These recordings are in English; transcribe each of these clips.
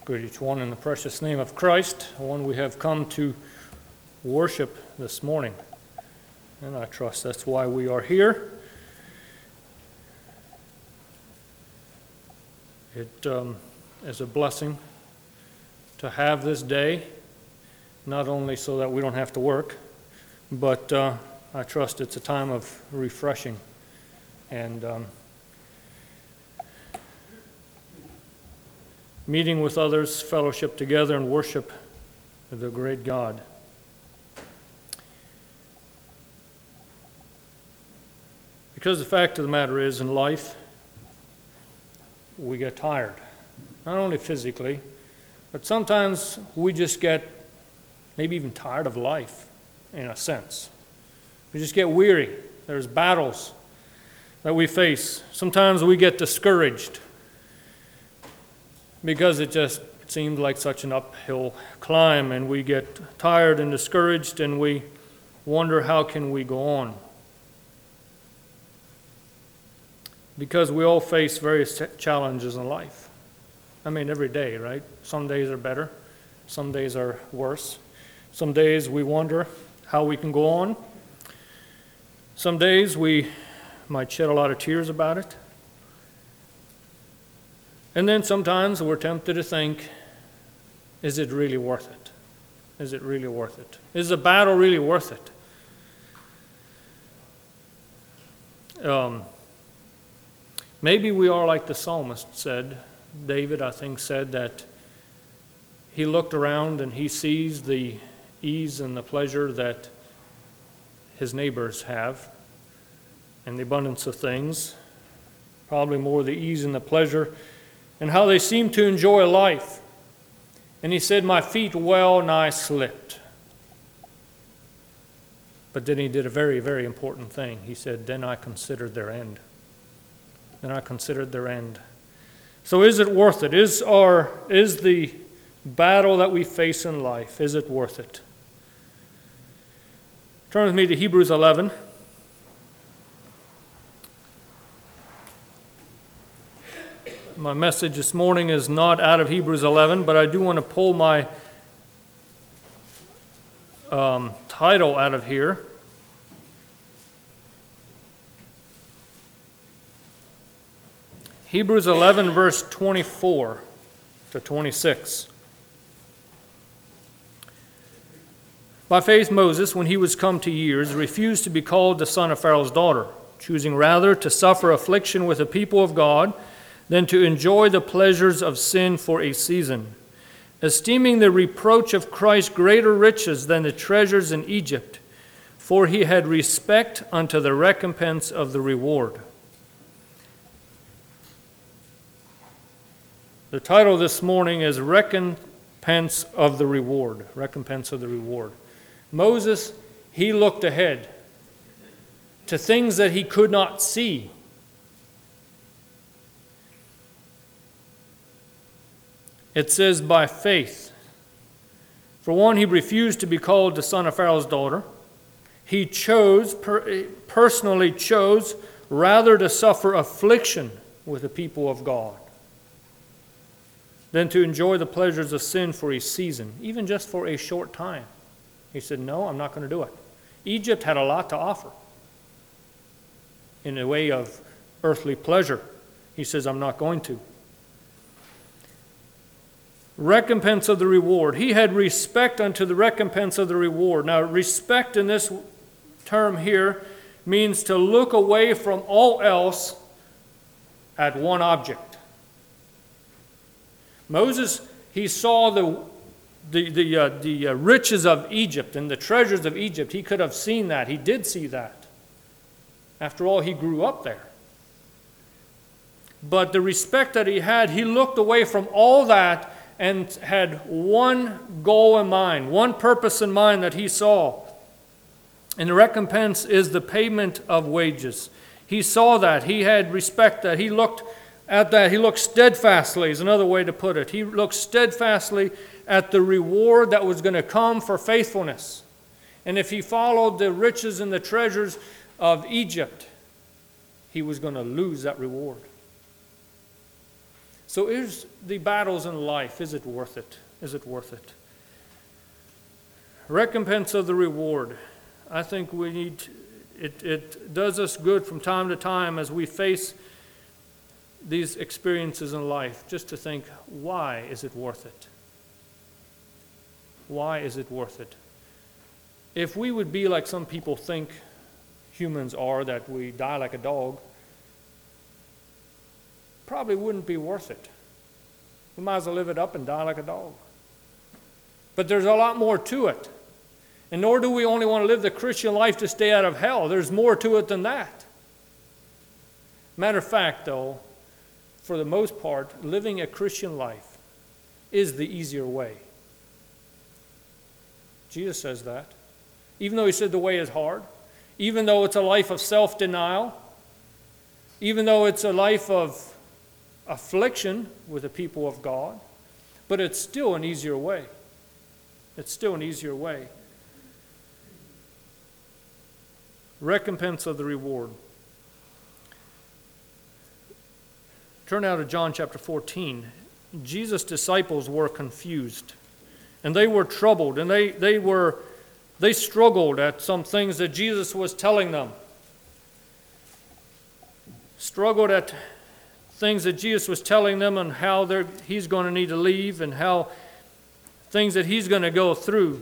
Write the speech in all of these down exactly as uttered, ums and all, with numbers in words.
Greet each one in the precious name of Christ, the one we have come to worship this morning. And I trust that's why we are here. It um, is a blessing to have this day, not only so that we don't have to work, but uh, I trust it's a time of refreshing and um, meeting with others, fellowship together, and worship the great God. Because the fact of the matter is, in life, we get tired. Not only physically, but sometimes we just get maybe even tired of life, in a sense. We just get weary. There's battles that we face. Sometimes we get discouraged because it just seemed like such an uphill climb, and we get tired and discouraged, and we wonder how can we go on. Because we all face various challenges in life. I mean, every day, right? Some days are better, some days are worse. Some days we wonder how we can go on. Some days we might shed a lot of tears about it. And then sometimes we're tempted to think, is it really worth it? Is it really worth it? Is the battle really worth it? Um, maybe we are like the psalmist said. David, I think, said that he looked around and he sees the ease and the pleasure that his neighbors have and the abundance of things, probably more the ease and the pleasure, and how they seem to enjoy life. And he said, my feet well nigh slipped. But then he did a very, very important thing. He said, then I considered their end. Then I considered their end. So is it worth it? Is our, is the battle that we face in life, is it worth it? Turn with me to Hebrews eleven. My message this morning is not out of Hebrews eleven, but I do want to pull my um, title out of here. Hebrews eleven, verse twenty-four to twenty-six. By faith Moses, when he was come to years, refused to be called the son of Pharaoh's daughter, choosing rather to suffer affliction with the people of God than to enjoy the pleasures of sin for a season, esteeming the reproach of Christ greater riches than the treasures in Egypt, for he had respect unto the recompense of the reward. The title this morning is Recompense of the Reward. Recompense of the Reward. Moses, he looked ahead to things that he could not see. It says, by faith. For one, he refused to be called the son of Pharaoh's daughter. He chose, per, personally chose, rather to suffer affliction with the people of God than to enjoy the pleasures of sin for a season, even just for a short time. He said, no, I'm not going to do it. Egypt had a lot to offer in the way of earthly pleasure. He says, I'm not going to. Recompense of the reward. He had respect unto the recompense of the reward. Now, respect in this term here means to look away from all else at one object. Moses, he saw the the the, uh, the uh, riches of Egypt and the treasures of Egypt. He could have seen that. He did see that. After all, he grew up there. But the respect that he had, he looked away from all that and had one goal in mind, one purpose in mind that he saw. And the recompense is the payment of wages. He saw that. He had respect that. He looked at that. He looked steadfastly, is another way to put it. He looked steadfastly at the reward that was going to come for faithfulness. And if he followed the riches and the treasures of Egypt, he was going to lose that reward. So is the battles in life, is it worth it? Is it worth it? Recompense of the reward. I think we need, it, it does us good from time to time as we face these experiences in life, just to think, why is it worth it? Why is it worth it? If we would be like some people think humans are, that we die like a dog, probably wouldn't be worth it. We might as well live it up and die like a dog. But there's a lot more to it. And nor do we only want to live the Christian life to stay out of hell. There's more to it than that. Matter of fact, though, for the most part, living a Christian life is the easier way. Jesus says that. Even though he said the way is hard, even though it's a life of self-denial, even though it's a life of affliction with the people of God, but it's still an easier way. It's still an easier way. Recompense of the reward. Turn now to John chapter fourteen. Jesus' disciples were confused, and they were troubled, and they, they were they struggled at some things that Jesus was telling them. Struggled at things that Jesus was telling them and how they're, he's going to need to leave, and how things that he's going to go through.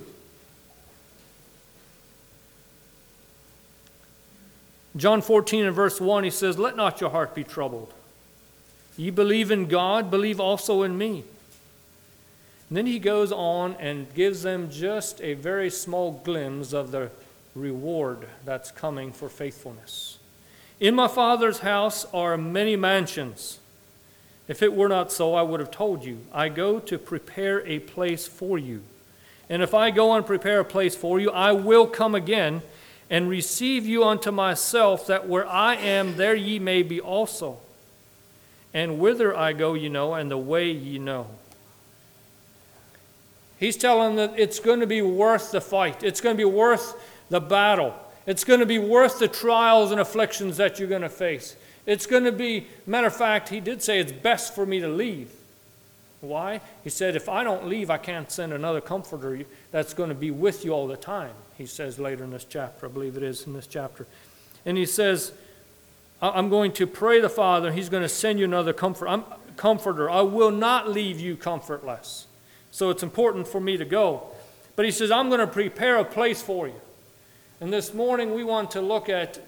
John fourteen and verse one, he says, "Let not your heart be troubled. Ye believe in God, believe also in me." And then he goes on and gives them just a very small glimpse of the reward that's coming for faithfulness. "In my Father's house are many mansions. If it were not so, I would have told you. I go to prepare a place for you. And if I go and prepare a place for you, I will come again and receive you unto myself, that where I am, there ye may be also. And whither I go ye know, and the way ye know." He's telling them that it's going to be worth the fight. It's going to be worth the battle. It's going to be worth the trials and afflictions that you're going to face. It's going to be, matter of fact, he did say it's best for me to leave. Why? He said, if I don't leave, I can't send another comforter that's going to be with you all the time. He says later in this chapter, I believe it is in this chapter. And he says, I'm going to pray the Father, and he's going to send you another comfort, I'm, comforter. I will not leave you comfortless. So it's important for me to go. But he says, I'm going to prepare a place for you. And this morning we want to look at,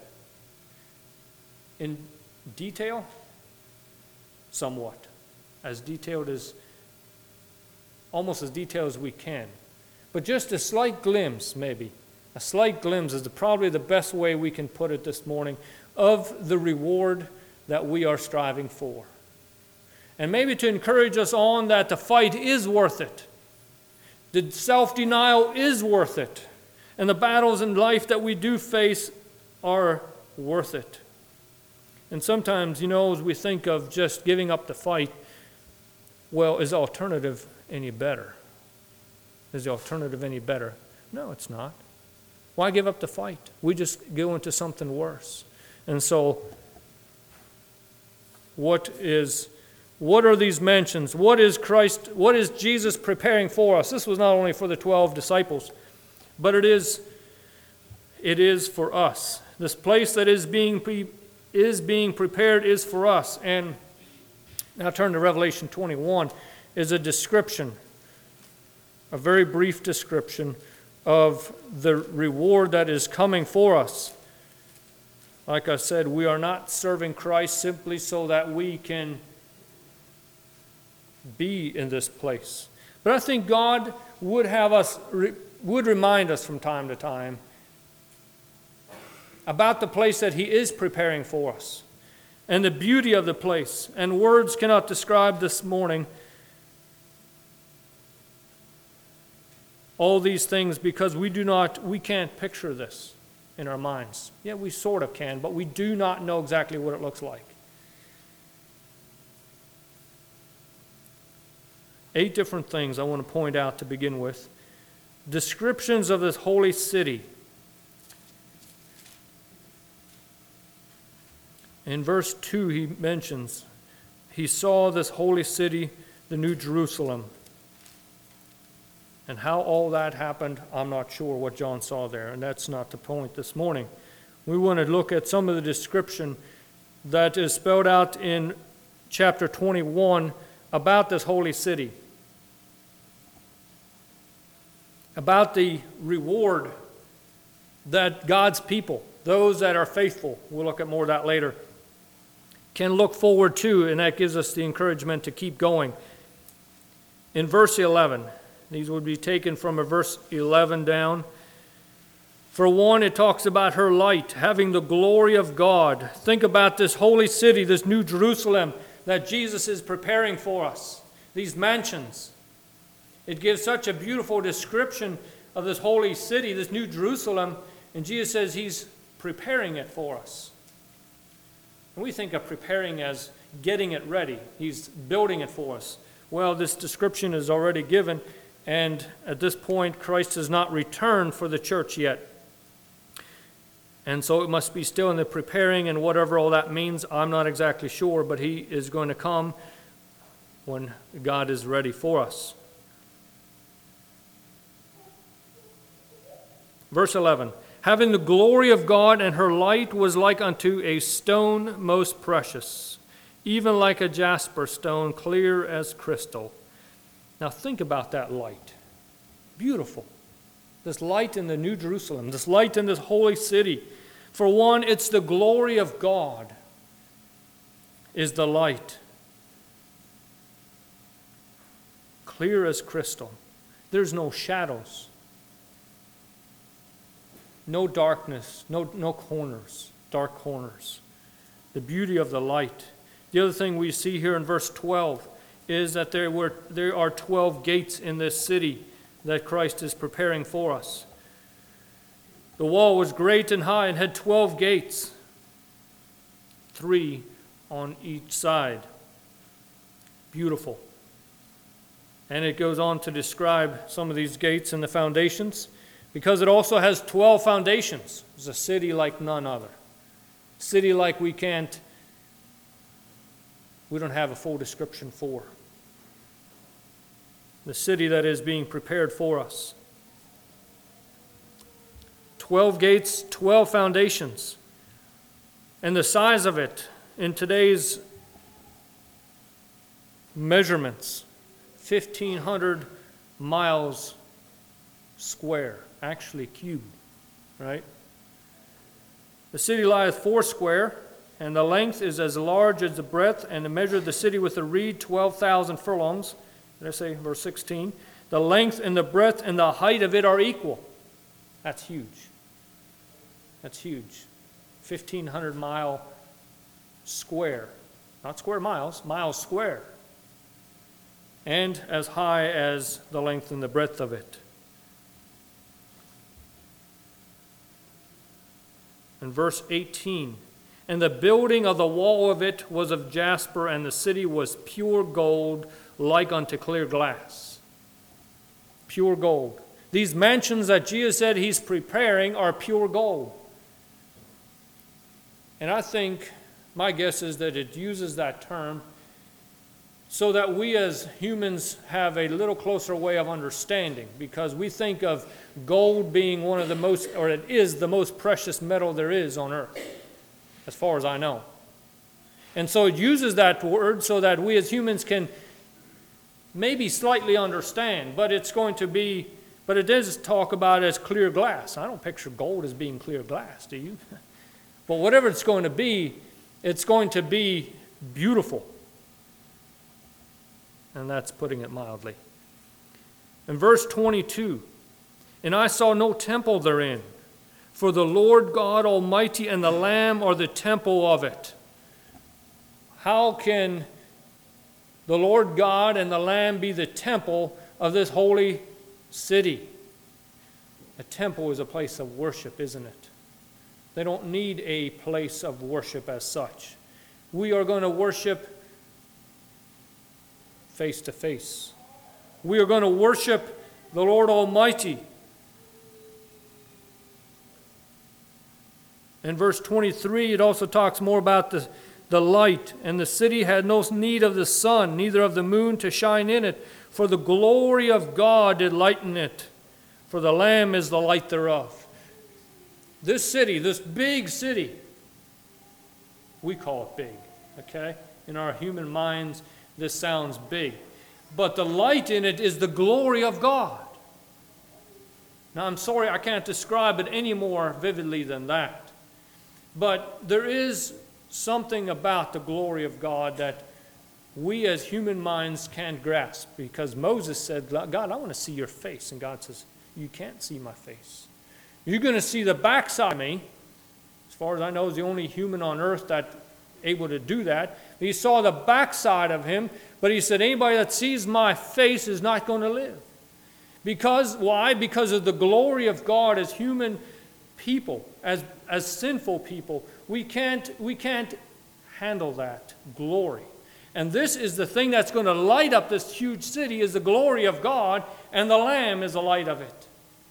in detail, somewhat, as detailed as, almost as detailed as we can. But just a slight glimpse, maybe. A slight glimpse is the, probably the best way we can put it this morning of the reward that we are striving for. And maybe to encourage us on that the fight is worth it. The self-denial is worth it. And the battles in life that we do face are worth it. And sometimes, you know, as we think of just giving up the fight, well, is the alternative any better? Is the alternative any better? No, it's not. Why give up the fight? We just go into something worse. And so, what is, what are these mentions? What is Christ, what is Jesus preparing for us? This was not only for the twelve disciples, but it is, it is for us. This place that is being pre, is being prepared is for us. And now turn to Revelation twenty-one, is a description, a very brief description of the reward that is coming for us. Like I said, we are not serving Christ simply so that we can be in this place. But I think God would have us, would remind us from time to time about the place that he is preparing for us and the beauty of the place. And words cannot describe this morning all these things, because we do not, we can't picture this in our minds. Yeah, we sort of can, but we do not know exactly what it looks like. Eight different things I want to point out to begin with. Descriptions of this holy city. In verse two, he mentions he saw this holy city, the New Jerusalem. And how all that happened, I'm not sure what John saw there, and that's not the point this morning. We want to look at some of the description that is spelled out in chapter twenty-one about this holy city, about the reward that God's people, those that are faithful, we'll look at more of that later, can look forward to, and that gives us the encouragement to keep going. In verse eleven, these would be taken from a verse eleven down. For one, it talks about her light, having the glory of God. Think about this holy city, this New Jerusalem that Jesus is preparing for us, these mansions. It gives such a beautiful description of this holy city, this New Jerusalem, and Jesus says he's preparing it for us. And we think of preparing as getting it ready. He's building it for us. Well, this description is already given, and at this point, Christ has not returned for the church yet. And so it must be still in the preparing, and whatever all that means, I'm not exactly sure, but he is going to come when God is ready for us. Verse eleven, having the glory of God, and her light was like unto a stone most precious, even like a jasper stone, clear as crystal. Now think about that light. Beautiful. This light in the New Jerusalem, this light in this holy city. For one, it's the glory of God is the light. Clear as crystal. There's no shadows. No darkness, no, no corners, dark corners. The beauty of the light. The other thing we see here in verse twelve is that there were there are twelve gates in this city that Christ is preparing for us. The wall was great and high and had twelve gates, three on each side. Beautiful. And it goes on to describe some of these gates and the foundations, because it also has twelve foundations. It's a city like none other. A city like we can't, we don't have a full description for. The city that is being prepared for us. Twelve gates, twelve foundations. And the size of it in today's measurements, fifteen hundred miles square, actually cubed, right? The city lieth foursquare, and the length is as large as the breadth, and to measure the city with a reed, twelve thousand furlongs. Did I say verse sixteen? The length and the breadth and the height of it are equal. That's huge. That's huge. fifteen hundred mile square. Not square miles, miles square. And as high as the length and the breadth of it. In verse eighteen, and the building of the wall of it was of jasper, and the city was pure gold, like unto clear glass. Pure gold. These mansions that Jesus said he's preparing are pure gold. And I think, my guess is that it uses that term so that we as humans have a little closer way of understanding, because we think of gold being one of the most, or it is the most precious metal there is on earth, as far as I know. And so it uses that word so that we as humans can maybe slightly understand, but it's going to be, but it does talk about it as clear glass. I don't picture gold as being clear glass, do you? But whatever it's going to be, it's going to be beautiful. And that's putting it mildly. In verse twenty-two, and I saw no temple therein, for the Lord God Almighty and the Lamb are the temple of it. How can the Lord God and the Lamb be the temple of this holy city? A temple is a place of worship, isn't it? They don't need a place of worship as such. We are going to worship face to face. We are going to worship the Lord Almighty. In verse twenty-three, it also talks more about the, the light, and the city had no need of the sun, neither of the moon to shine in it, for the glory of God did lighten it, for the Lamb is the light thereof. This city, this big city, we call it big, okay? In our human minds, this sounds big. But the light in it is the glory of God. Now, I'm sorry I can't describe it any more vividly than that. But there is something about the glory of God that we as human minds can't grasp, because Moses said, God, I want to see your face. And God says, you can't see my face. You're going to see the backside of me. As far as I know, is the only human on earth that's able to do that. He saw the backside of him, but he said, anybody that sees my face is not going to live. Because, why? Because of the glory of God. As human people, as, as sinful people, we can't, we can't handle that glory. And this is the thing that's going to light up this huge city, is the glory of God, and the Lamb is the light of it.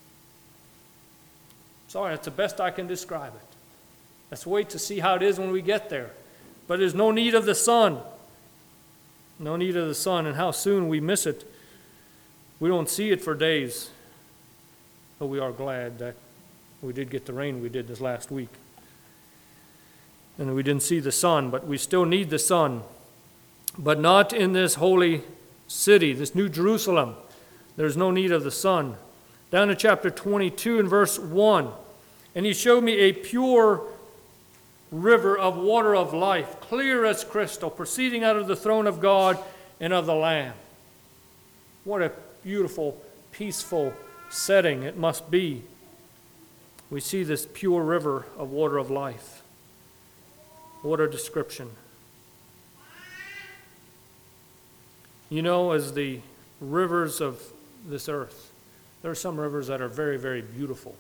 Sorry, that's the best I can describe it. Let's wait to see how it is when we get there. But there's no need of the sun. No need of the sun, and how soon we miss it. We don't see it for days. But we are glad that we did get the rain we did this last week. And we didn't see the sun, but we still need the sun. But not in this holy city, this New Jerusalem. There's no need of the sun. Down to chapter twenty-two and verse one. And he showed me a pure river of water of life, clear as crystal, proceeding out of the throne of God and of the Lamb. What a beautiful, peaceful setting it must be. We see this pure river of water of life. What a description. You know, as the rivers of this earth, there are some rivers that are very, very beautiful.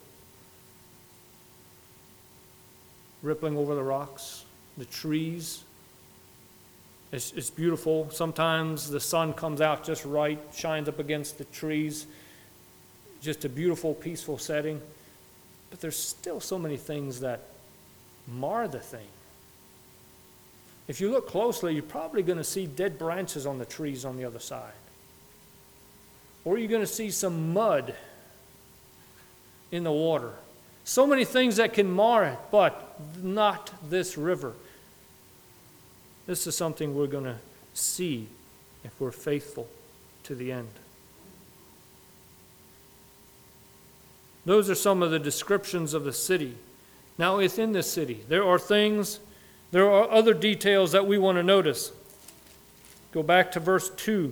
Rippling over the rocks, the trees. It's, it's beautiful. Sometimes the sun comes out just right, shines up against the trees. Just a beautiful, peaceful setting. But there's still so many things that mar the thing. If you look closely, you're probably going to see dead branches on the trees on the other side. Or you're going to see some mud in the water. So many things that can mar it, but not this river. This is something we're going to see if we're faithful to the end. Those are some of the descriptions of the city. Now, within the city, there are things, there are other details that we want to notice. Go back to verse two.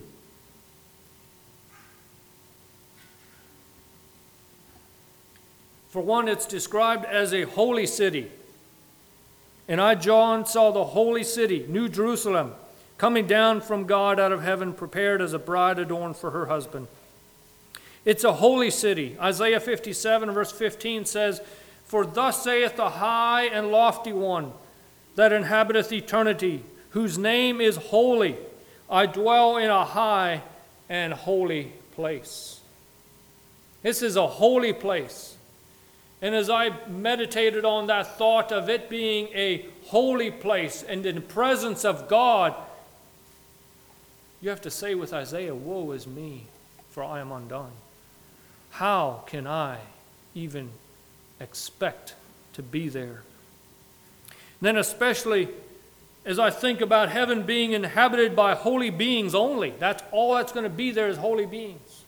For one, it's described as a holy city. And I, John, saw the holy city, New Jerusalem, coming down from God out of heaven, prepared as a bride adorned for her husband. It's a holy city. Isaiah fifty-seven, verse fifteen says, For thus saith the high and lofty one that inhabiteth eternity, whose name is holy. I dwell in a high and holy place. This is a holy place. And as I meditated on that thought of it being a holy place and in the presence of God, you have to say with Isaiah, woe is me, for I am undone. How can I even expect to be there? And then especially as I think about heaven being inhabited by holy beings only. That's all that's going to be there is holy beings.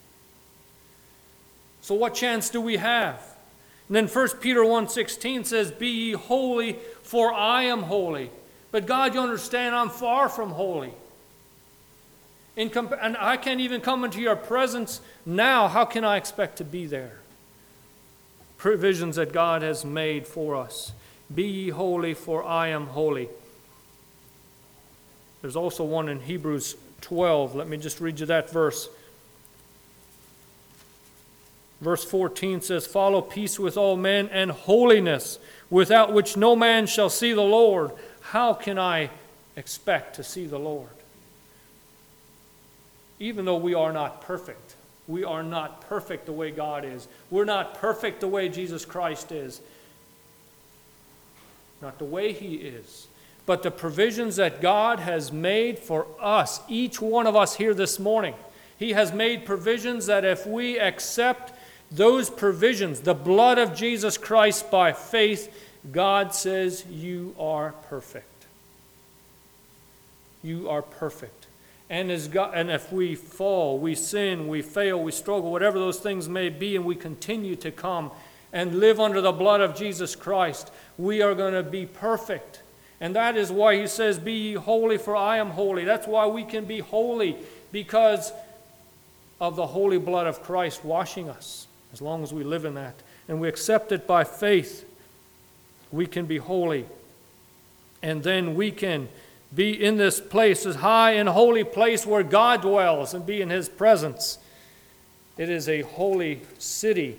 So what chance do we have? And then First Peter one sixteen says, Be ye holy, for I am holy. But God, you understand, I'm far from holy. In comp- and I can't even come into your presence now. How can I expect to be there? Provisions that God has made for us. Be ye holy, for I am holy. There's also one in Hebrews twelve. Let me just read you that verse. Verse fourteen says, Follow peace with all men and holiness, without which no man shall see the Lord. How can I expect to see the Lord? Even though we are not perfect. We are not perfect the way God is. We're not perfect the way Jesus Christ is. Not the way He is. but the provisions that God has made for us, each one of us here this morning. He has made provisions that if we accept those provisions, the blood of Jesus Christ by faith, God says you are perfect. You are perfect. And, as God, and if we fall, we sin, we fail, we struggle, whatever those things may be, and we continue to come and live under the blood of Jesus Christ, we are going to be perfect. And that is why he says, be ye holy, for I am holy. That's why we can be holy, because of the holy blood of Christ washing us. As long as we live in that and we accept it by faith, we can be holy. And then we can be in this place, this high and holy place where God dwells, and be in his presence. It is a holy city.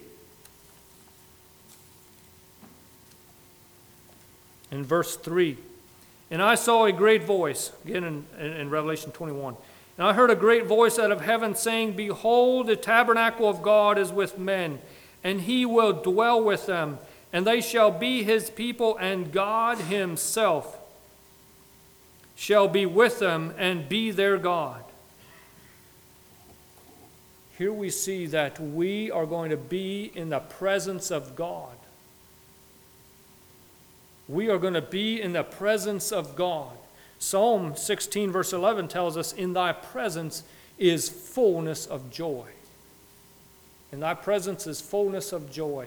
In verse three, and I saw a great voice, again in, in, in Revelation twenty-one, and I heard a great voice out of heaven saying, behold, the tabernacle of God is with men, and he will dwell with them, and they shall be his people, and God himself shall be with them and be their God. Here we see that we are going to be in the presence of God. We are going to be in the presence of God. Psalm sixteen verse eleven tells us, in thy presence is fullness of joy. In thy presence is fullness of joy.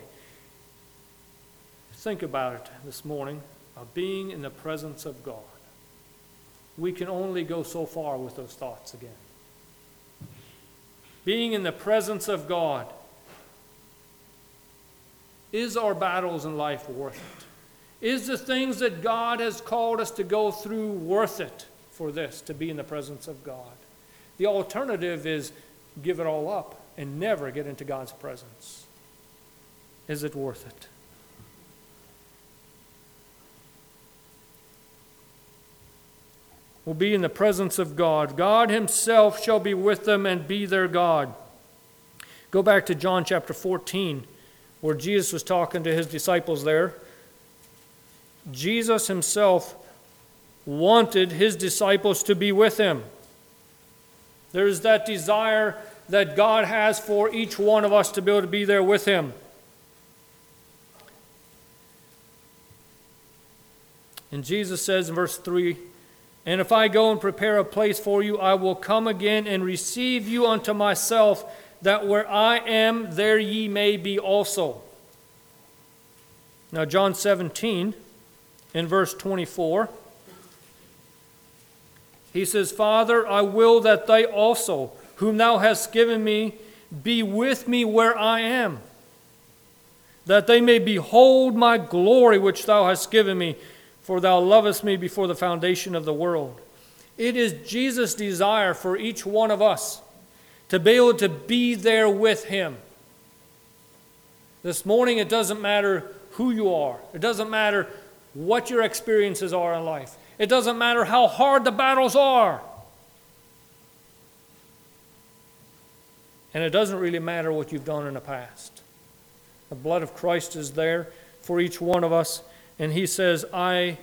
Think about it this morning, of being in the presence of God. We can only go so far with those thoughts again. Being in the presence of God. Is our battles in life worth it? Is the things that God has called us to go through worth it for this, to be in the presence of God? The alternative is give it all up and never get into God's presence. Is it worth it? We'll be in the presence of God. God himself shall be with them and be their God. Go back to John chapter fourteen, where Jesus was talking to his disciples there. Jesus himself wanted his disciples to be with him. There's that desire that God has for each one of us to be able to be there with him. And Jesus says in verse three, and if I go and prepare a place for you, I will come again and receive you unto myself, that where I am, there ye may be also. Now John seventeen, in verse twenty-four, he says, Father, I will that they also, whom thou hast given me, be with me where I am, that they may behold my glory which thou hast given me, for thou lovest me before the foundation of the world. It is Jesus' desire for each one of us to be able to be there with him. This morning, it doesn't matter who you are. It doesn't matter what your experiences are in life. It doesn't matter how hard the battles are. And it doesn't really matter what you've done in the past. The blood of Christ is there for each one of us. And he says, I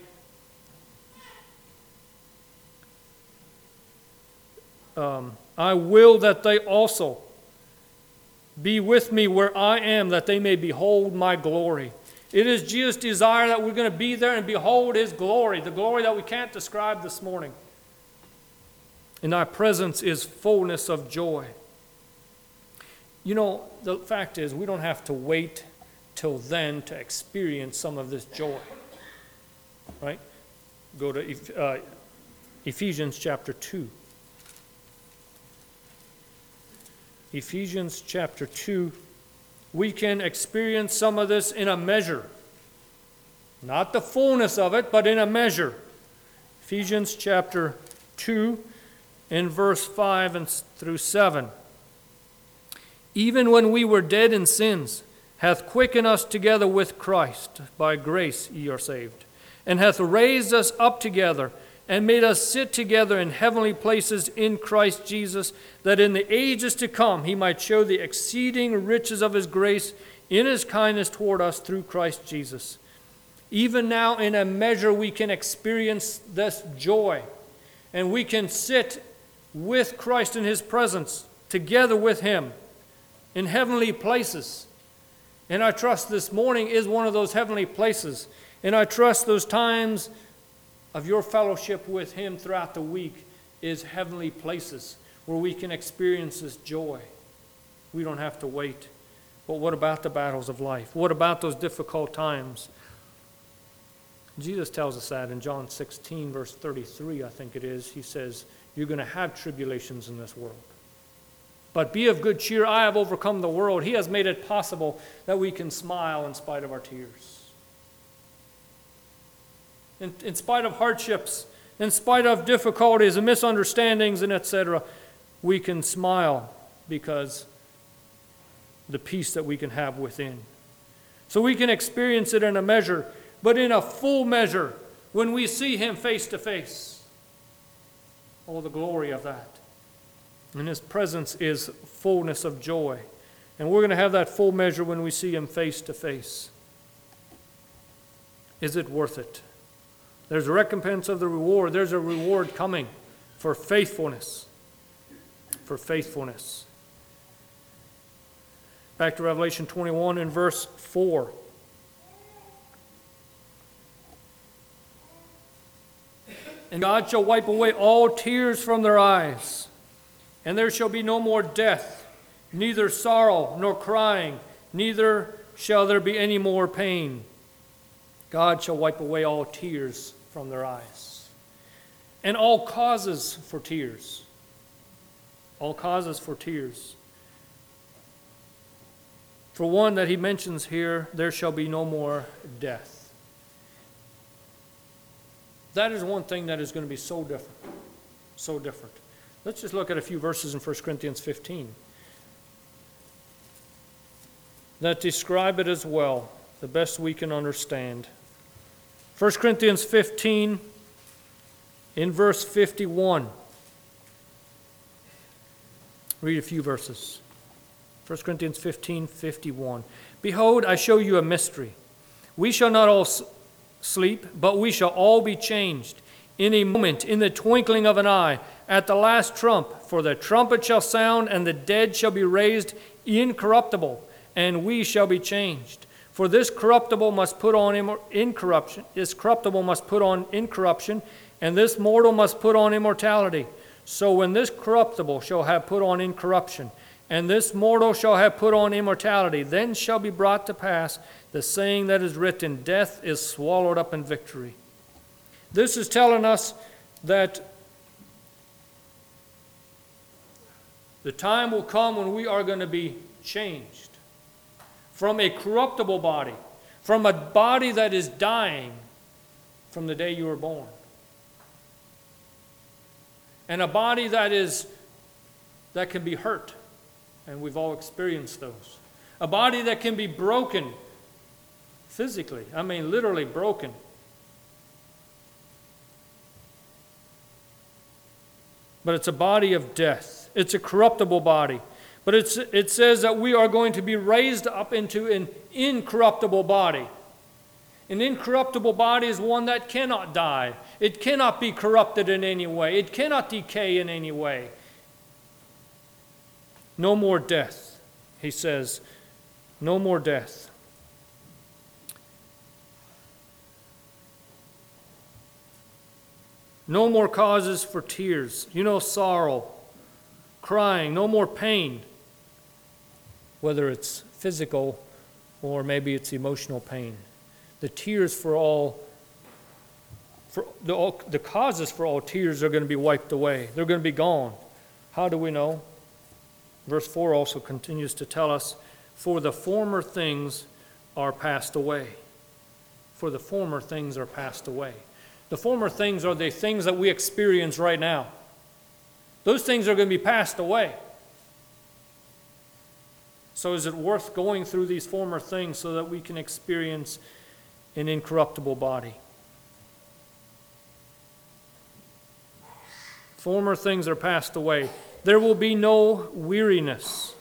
um, I will that they also be with me where I am, that they may behold my glory. It is Jesus' desire that we're going to be there and behold his glory, the glory that we can't describe this morning. In thy presence is fullness of joy. You know, the fact is, we don't have to wait till then to experience some of this joy. Right? Go to uh, Ephesians chapter two. Ephesians chapter two. We can experience some of this in a measure. Not the fullness of it, but in a measure. Ephesians chapter two, in verse five and through seven. Even when we were dead in sins, hath quickened us together with Christ. By grace ye are saved. And hath raised us up together, and made us sit together in heavenly places in Christ Jesus, that in the ages to come he might show the exceeding riches of his grace in his kindness toward us through Christ Jesus. Even now, in a measure, we can experience this joy. And we can sit with Christ in His presence, together with Him, in heavenly places. And I trust this morning is one of those heavenly places. And I trust those times of your fellowship with Him throughout the week is heavenly places where we can experience this joy. We don't have to wait. But what about the battles of life? What about those difficult times? Jesus tells us that in John sixteen, verse thirty-three, I think it is. He says, you're going to have tribulations in this world. But be of good cheer, I have overcome the world. He has made it possible that we can smile in spite of our tears. In, in spite of hardships, in spite of difficulties and misunderstandings and et cetera, we can smile because the peace that we can have within. So we can experience it in a measure, but in a full measure when we see Him face to face. Oh, the glory of that. And His presence is fullness of joy. And we're going to have that full measure when we see Him face to face. Is it worth it? There's a recompense of the reward. There's a reward coming for faithfulness. For faithfulness. Back to Revelation twenty-one and verse four. And God shall wipe away all tears from their eyes, and there shall be no more death, neither sorrow nor crying, neither shall there be any more pain. God shall wipe away all tears from their eyes, and all causes for tears. All causes for tears. For one that he mentions here, there shall be no more death. That is one thing that is going to be so different. So different. Let's just look at a few verses in First Corinthians fifteen that describe it as well, the best we can understand. First Corinthians fifteen, in verse fifty-one. Read a few verses. First Corinthians fifteen, fifty-one. Behold, I show you a mystery. We shall not all sleep, but we shall all be changed in a moment, in the twinkling of an eye, at the last trump. For the trumpet shall sound, and the dead shall be raised incorruptible, and we shall be changed. For this corruptible must put on incorruption, this corruptible must put on incorruption, and this mortal must put on immortality. So when this corruptible shall have put on incorruption, and this mortal shall have put on immortality, then shall be brought to pass the saying that is written, death is swallowed up in victory. This is telling us that the time will come when we are going to be changed from a corruptible body, from a body that is dying from the day you were born, and a body that is that can be hurt, and we've all experienced those. A body that can be broken physically, I mean literally broken. But it's a body of death. It's a corruptible body. But it's, it says that we are going to be raised up into an incorruptible body. An incorruptible body is one that cannot die. It cannot be corrupted in any way. It cannot decay in any way. No more death, he says. No more death. No more causes for tears. You know, sorrow, crying, no more pain. Whether it's physical or maybe it's emotional pain. The tears for all, for the, all, the causes for all tears are going to be wiped away. They're going to be gone. How do we know? Verse four also continues to tell us, for the former things are passed away. For the former things are passed away. The former things are the things that we experience right now. Those things are going to be passed away. So is it worth going through these former things so that we can experience an incorruptible body? Former things are passed away. There will be no weariness.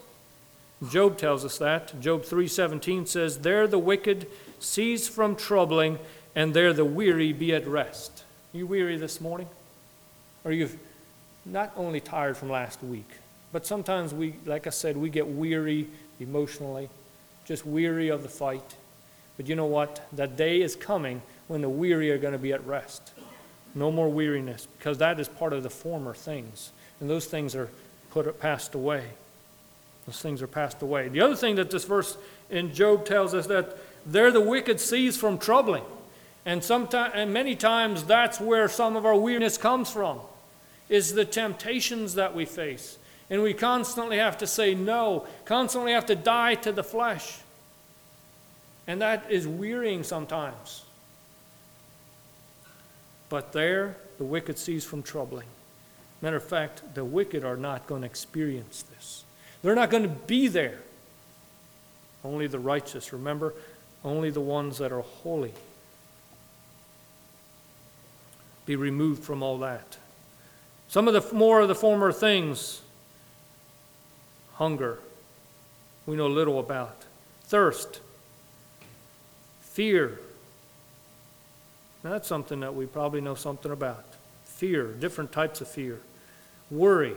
Job tells us that. Job three seventeen says, there the wicked cease from troubling, and there the weary be at rest. You weary this morning? Or you've not only tired from last week, but sometimes we, like I said, we get weary emotionally, just weary of the fight. But you know what? That day is coming when the weary are going to be at rest. No more weariness, because that is part of the former things. And those things are put passed away. Those things are passed away. The other thing that this verse in Job tells us, that there the wicked cease from troubling. And sometimes, and many times that's where some of our weariness comes from, is the temptations that we face. And we constantly have to say no, constantly have to die to the flesh. And that is wearying sometimes. But there, the wicked cease from troubling. Matter of fact, the wicked are not going to experience this. They're not going to be there. Only the righteous, remember, only the ones that are holy. Be removed from all that. Some of the more of the former things, hunger, we know little about. Thirst, fear. Now that's something that we probably know something about. Fear, different types of fear. Worry.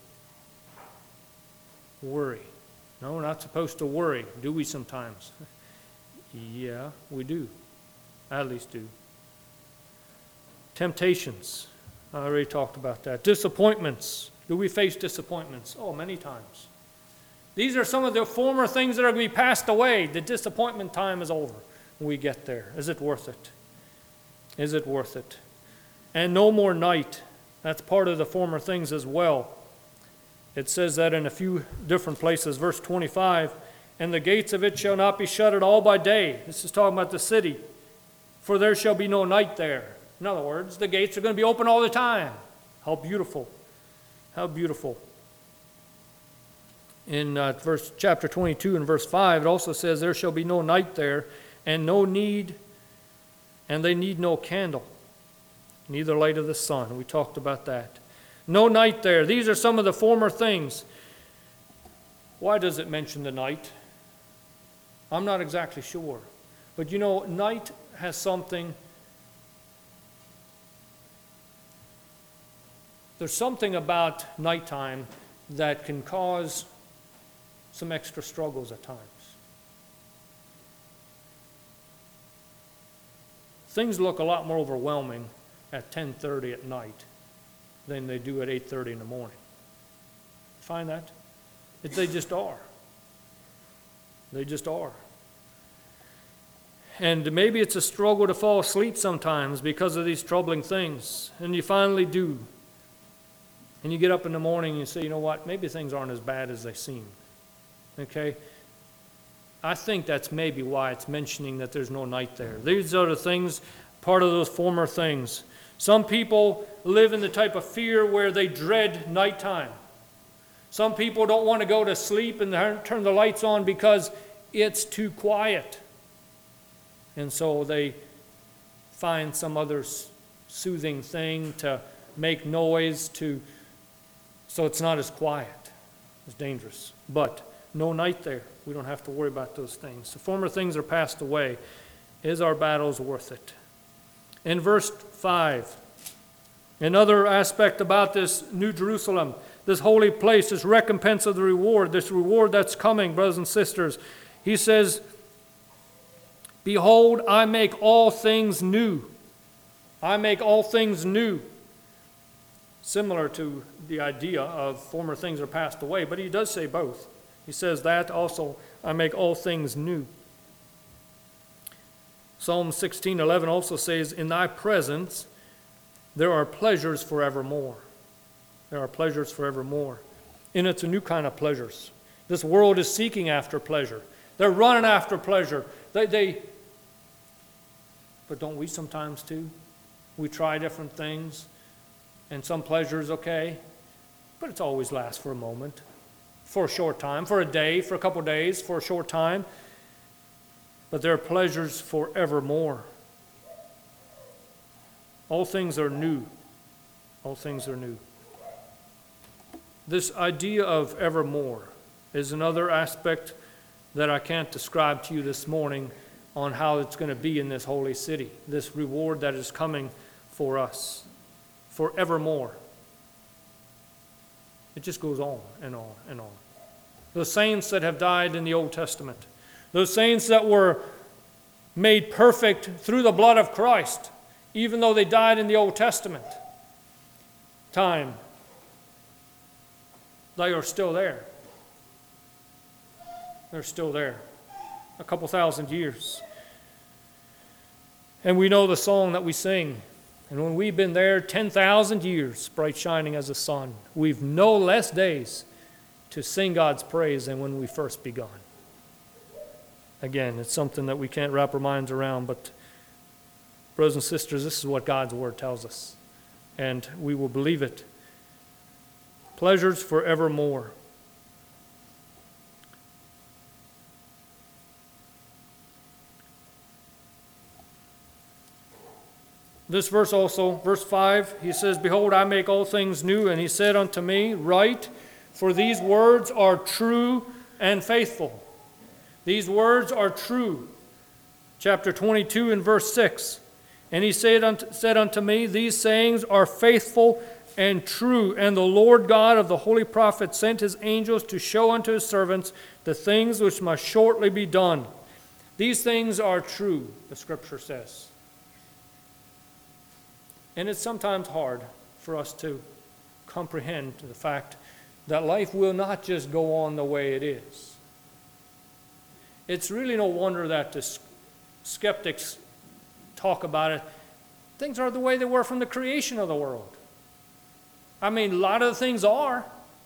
Worry. No, we're not supposed to worry, do we sometimes? Yeah, we do. I at least do. Temptations. I already talked about that. Disappointments. Do we face disappointments? Oh, many times. These are some of the former things that are going to be passed away. The disappointment time is over when we get there. Is it worth it? Is it worth it? And no more night. That's part of the former things as well. It says that in a few different places. Verse twenty-five, and the gates of it shall not be shuttered all by day. This is talking about the city. For there shall be no night there. In other words, the gates are going to be open all the time. How beautiful. How beautiful. In uh, verse chapter twenty-two and verse five, it also says, there shall be no night there, and no need, and they need no candle, neither light of the sun. We talked about that. No night there. These are some of the former things. Why does it mention the night? I'm not exactly sure. But you know, night has something. There's something about nighttime that can cause some extra struggles at times. Things look a lot more overwhelming at ten thirty at night than they do at eight thirty in the morning. Find that? It, they just are. They just are. And maybe it's a struggle to fall asleep sometimes because of these troubling things. And you finally do. And you get up in the morning and you say, you know what, maybe things aren't as bad as they seem. Okay? I think that's maybe why it's mentioning that there's no night there. These are the things, part of those former things. Some people live in the type of fear where they dread nighttime. Some people don't want to go to sleep and turn the lights on because it's too quiet. And so they find some other soothing thing to make noise to, so it's not as quiet. It's dangerous. But no night there. We don't have to worry about those things. The former things are passed away. Is our battles worth it? In verse five, another aspect about this New Jerusalem, this holy place, this recompense of the reward, this reward that's coming, brothers and sisters. He says, behold, I make all things new. I make all things new. Similar to the idea of former things are passed away, but he does say both. He says that also, I make all things new. Psalm sixteen eleven also says, in thy presence there are pleasures forevermore. There are pleasures forevermore. And it's a new kind of pleasures. This world is seeking after pleasure. They're running after pleasure. They, they, but don't we sometimes too? We try different things, and some pleasure is okay, but it always lasts for a moment, for a short time, for a day, for a couple of days, for a short time. But there are pleasures forevermore. All things are new. All things are new. This idea of evermore is another aspect that I can't describe to you this morning, on how it's going to be in this holy city, this reward that is coming for us forevermore. It just goes on and on and on. Those saints that have died in the Old Testament, those saints that were made perfect through the blood of Christ, even though they died in the Old Testament time, they are still there. They're still there. A couple thousand years. And we know the song that we sing. And when we've been there ten thousand years, bright shining as the sun, we've no less days to sing God's praise than when we first begun. Again, it's something that we can't wrap our minds around, but brothers and sisters, this is what God's Word tells us. And we will believe it. Pleasures forevermore. This verse also, verse five, he says, Behold, I make all things new. And he said unto me, Write, for these words are true and faithful. These words are true. Chapter twenty-two and verse six. And he said unto, said unto me, These sayings are faithful and true. And the Lord God of the holy prophets sent his angels to show unto his servants the things which must shortly be done. These things are true, the Scripture says. And it's sometimes hard for us to comprehend the fact that life will not just go on the way it is. It's really no wonder that the skeptics talk about it. Things are the way they were from the creation of the world. I mean, a lot of the things are.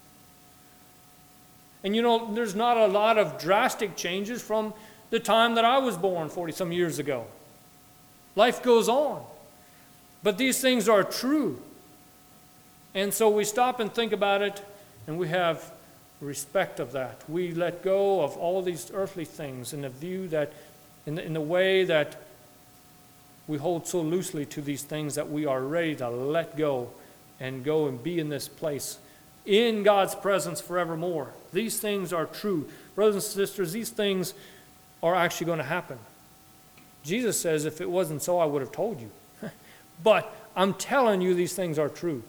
And you know, there's not a lot of drastic changes from the time that I was born forty-some years ago. Life goes on. But these things are true. And so we stop and think about it, and we have respect of that. We let go of all these earthly things in the view that, in the, in the way that we hold so loosely to these things that we are ready to let go and go and be in this place in God's presence forevermore. These things are true. Brothers and sisters, these things are actually going to happen. Jesus says, if it wasn't so, I would have told you. But I'm telling you, these things are true.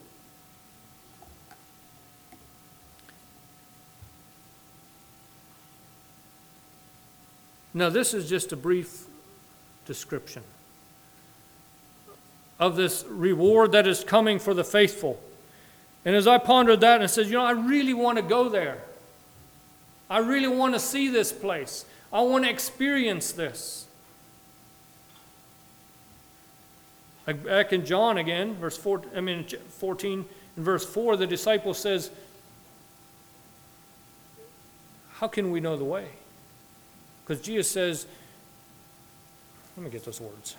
Now, this is just a brief description of this reward that is coming for the faithful. And as I pondered that, and I said, you know, I really want to go there. I really want to see this place. I want to experience this. Back in John again, verse four, I mean fourteen and verse four, the disciple says, how can we know the way? Because Jesus says, let me get those words.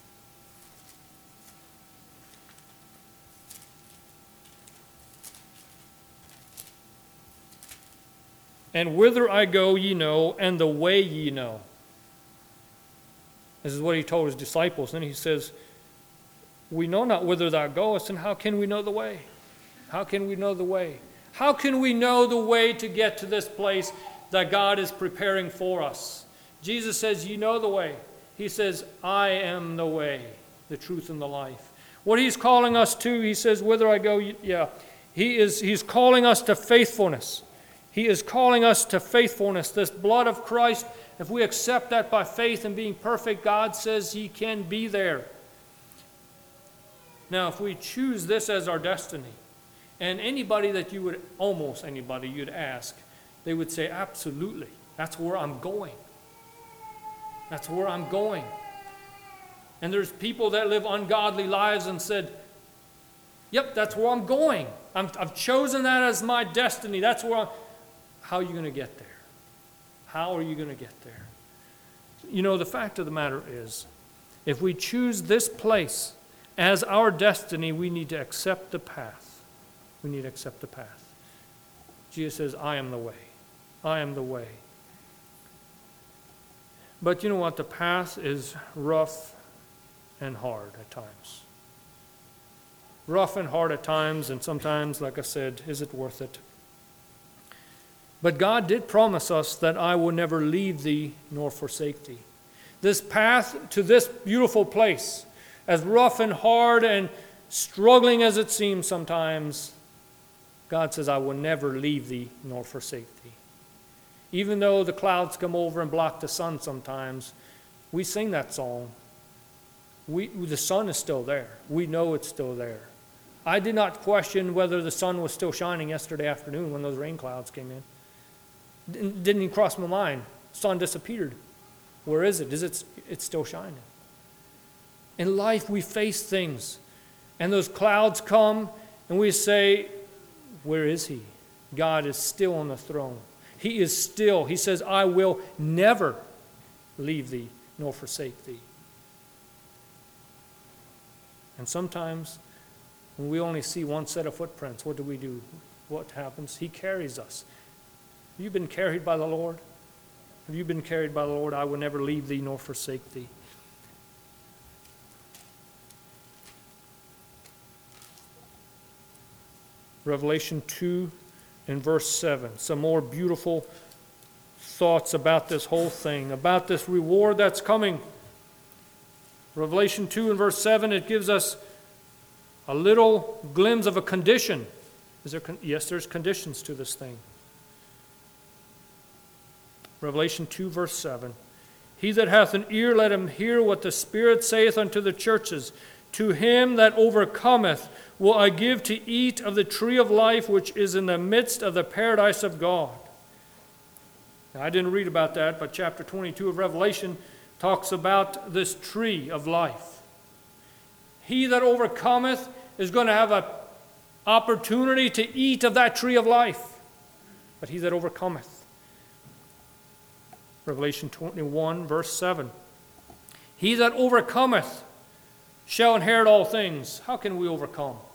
And whither I go ye know, and the way ye know. This is what he told his disciples. Then he says, we know not whither thou goest, and how can we know the way? How can we know the way? How can we know the way to get to this place that God is preparing for us? Jesus says, you know the way. He says, I am the way, the truth, and the life. What he's calling us to, he says, whither I go, yeah. He is, he's calling us to faithfulness. He is calling us to faithfulness. This blood of Christ, if we accept that by faith and being perfect, God says he can be there. Now, if we choose this as our destiny, and anybody that you would, almost anybody you'd ask, they would say, absolutely, that's where I'm going. That's where I'm going. And there's people that live ungodly lives and said, yep, that's where I'm going. I'm, I've chosen that as my destiny. That's where I'm... How are you going to get there? How are you going to get there? You know, the fact of the matter is, if we choose this place as our destiny, we need to accept the path. We need to accept the path. Jesus says, I am the way. I am the way. But you know what? The path is rough and hard at times. Rough and hard at times, and sometimes, like I said, is it worth it? But God did promise us that I will never leave thee nor forsake thee. this path to this beautiful place, as rough and hard and struggling as it seems sometimes, God says, I will never leave thee nor forsake thee. Even though the clouds come over and block the sun sometimes, we sing that song. We, the sun is still there. We know it's still there. I did not question whether the sun was still shining yesterday afternoon when those rain clouds came in. Didn't, didn't even cross my mind. The sun disappeared. Where is it? Is it? It's still shining. In life, we face things, and those clouds come, and we say, where is he? God is still on the throne. He is still. He says, I will never leave thee nor forsake thee. And sometimes, when we only see one set of footprints, what do we do? What happens? He carries us. Have you been carried by the Lord? Have you been carried by the Lord? I will never leave thee nor forsake thee. Revelation two and verse seven. Some more beautiful thoughts about this whole thing, about this reward that's coming. Revelation two and verse seven, it gives us a little glimpse of a condition. Is there con- yes, there's conditions to this thing. Revelation two, verse seven. He that hath an ear, let him hear what the Spirit saith unto the churches. To him that overcometh will I give to eat of the tree of life, which is in the midst of the paradise of God. Now, I didn't read about that, but chapter twenty-two of Revelation talks about this tree of life. He that overcometh is going to have an opportunity to eat of that tree of life. But he that overcometh. Revelation twenty-one, verse seven. He that overcometh shall inherit all things. How can we overcome? I'm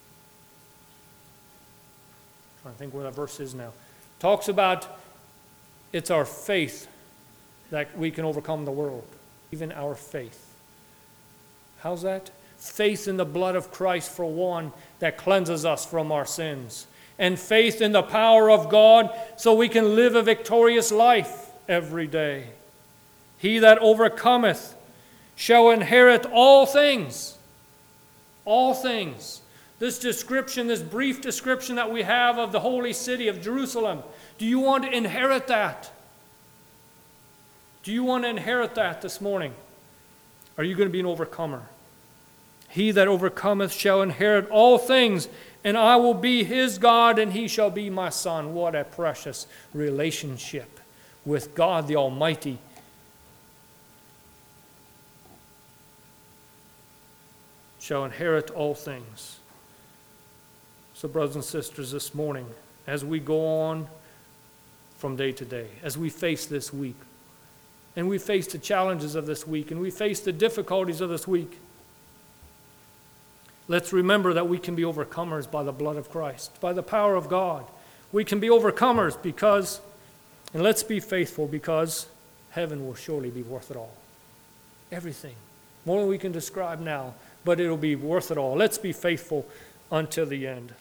trying to think where that verse is now. Talks about it's our faith that we can overcome the world. Even our faith. How's that? Faith in the blood of Christ, for one, that cleanses us from our sins. And faith in the power of God so we can live a victorious life every day. He that overcometh shall inherit all things. All things. This description, this brief description that we have of the holy city of Jerusalem, do you want to inherit that? Do you want to inherit that this morning? Are you going to be an overcomer? He that overcometh shall inherit all things, and I will be his God, and he shall be my son. What a precious relationship with God the Almighty. Shall inherit all things. So, brothers and sisters, this morning, as we go on from day to day, as we face this week, and we face the challenges of this week, and we face the difficulties of this week, let's remember that we can be overcomers by the blood of Christ, by the power of God. We can be overcomers because, and let's be faithful, because heaven will surely be worth it all. Everything. More than we can describe now, but it'll be worth it all. Let's be faithful until the end.